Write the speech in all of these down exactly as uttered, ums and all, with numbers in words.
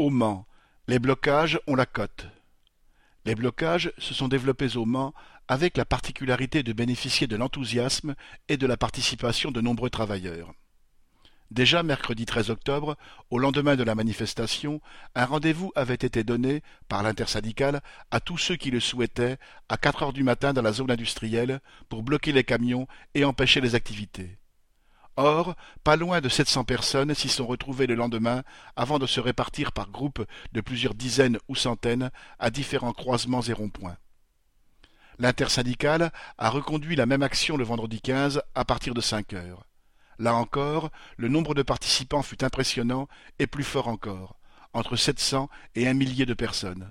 Au Mans, les blocages ont la cote. Les blocages se sont développés au Mans avec la particularité de bénéficier de l'enthousiasme et de la participation de nombreux travailleurs. Déjà mercredi treize octobre, au lendemain de la manifestation, un rendez-vous avait été donné par l'intersyndicale à tous ceux qui le souhaitaient à quatre heures du matin dans la zone industrielle pour bloquer les camions et empêcher les activités. Or, pas loin de sept cents personnes s'y sont retrouvées le lendemain avant de se répartir par groupes de plusieurs dizaines ou centaines à différents croisements et ronds-points. L'intersyndicale a reconduit la même action le vendredi quinze à partir de cinq heures. Là encore, le nombre de participants fut impressionnant et plus fort encore, entre sept cents et un millier de personnes.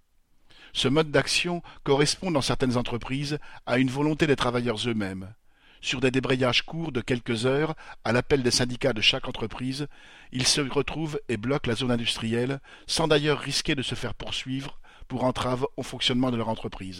Ce mode d'action correspond dans certaines entreprises à une volonté des travailleurs eux-mêmes. Sur des débrayages courts de quelques heures, à l'appel des syndicats de chaque entreprise, ils se retrouvent et bloquent la zone industrielle, sans d'ailleurs risquer de se faire poursuivre pour entrave au fonctionnement de leur entreprise.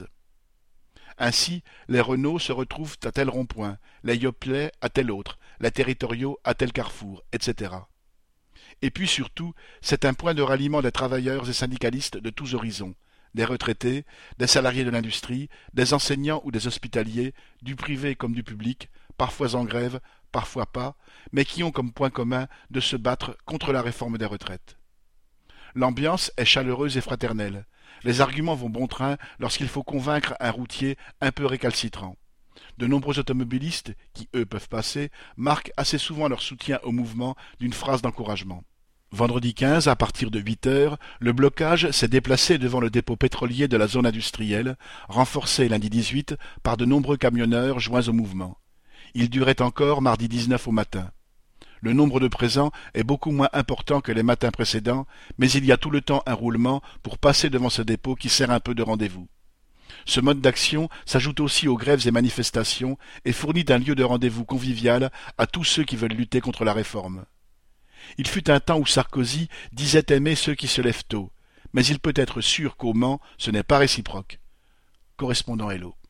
Ainsi, les Renault se retrouvent à tel rond-point, les Yoplait à tel autre, les Territoriaux à tel carrefour, et cetera. Et puis surtout, c'est un point de ralliement des travailleurs et syndicalistes de tous horizons, des retraités, des salariés de l'industrie, des enseignants ou des hospitaliers, du privé comme du public, parfois en grève, parfois pas, mais qui ont comme point commun de se battre contre la réforme des retraites. L'ambiance est chaleureuse et fraternelle. Les arguments vont bon train lorsqu'il faut convaincre un routier un peu récalcitrant. De nombreux automobilistes, qui eux peuvent passer, marquent assez souvent leur soutien au mouvement d'une phrase d'encouragement. Vendredi quinze, à partir de huit heures, le blocage s'est déplacé devant le dépôt pétrolier de la zone industrielle, renforcé lundi dix-huit par de nombreux camionneurs joints au mouvement. Il durait encore mardi dix-neuf au matin. Le nombre de présents est beaucoup moins important que les matins précédents, mais il y a tout le temps un roulement pour passer devant ce dépôt qui sert un peu de rendez-vous. Ce mode d'action s'ajoute aussi aux grèves et manifestations et fournit un lieu de rendez-vous convivial à tous ceux qui veulent lutter contre la réforme. Il fut un temps où Sarkozy disait aimer ceux qui se lèvent tôt, mais il peut être sûr qu'au Mans, ce n'est pas réciproque. Correspondant Hello.